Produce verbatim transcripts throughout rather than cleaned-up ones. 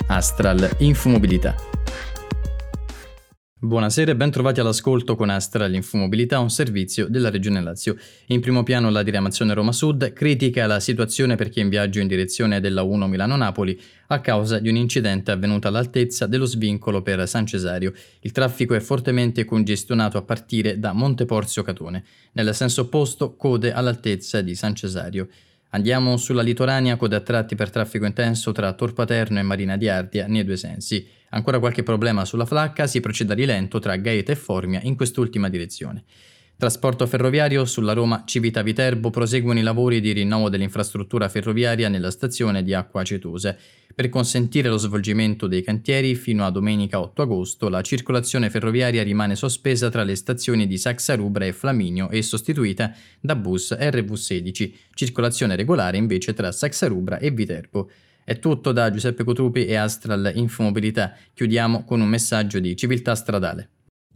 Astral Infomobilità. Buonasera e ben trovati all'ascolto con Astral Infomobilità, un servizio della Regione Lazio. In primo piano la diramazione Roma Sud critica la situazione per chi è in viaggio in direzione della uno Milano-Napoli a causa di un incidente avvenuto all'altezza dello svincolo per San Cesario. Il traffico è fortemente congestionato a partire da Monteporzio Catone. Nel senso opposto, code all'altezza di San Cesario. Andiamo sulla litoranea, code a tratti per traffico intenso tra Tor Paterno e Marina di Ardea nei due sensi. Ancora qualche problema sulla Flacca, si procede a rilento tra Gaeta e Formia in quest'ultima direzione. Trasporto ferroviario sulla Roma Civita-Viterbo, proseguono i lavori di rinnovo dell'infrastruttura ferroviaria nella stazione di Acqua Acetose. Per consentire lo svolgimento dei cantieri, fino a domenica otto agosto, la circolazione ferroviaria rimane sospesa tra le stazioni di Saxarubra e Flaminio e sostituita da bus R V sedici, circolazione regolare invece tra Saxarubra e Viterbo. È tutto da Giuseppe Cotrupi e Astral Infomobilità. Chiudiamo con un messaggio di civiltà stradale.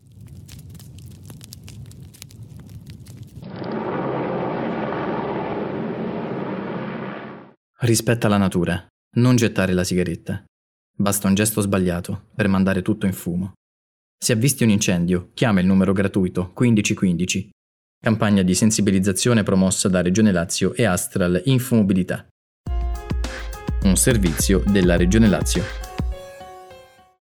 Rispetta la natura. Non gettare la sigaretta. Basta un gesto sbagliato per mandare tutto in fumo. Se avvisti un incendio, chiama il numero gratuito quindici quindici. Campagna di sensibilizzazione promossa da Regione Lazio e Astral Infomobilità. Un servizio della Regione Lazio.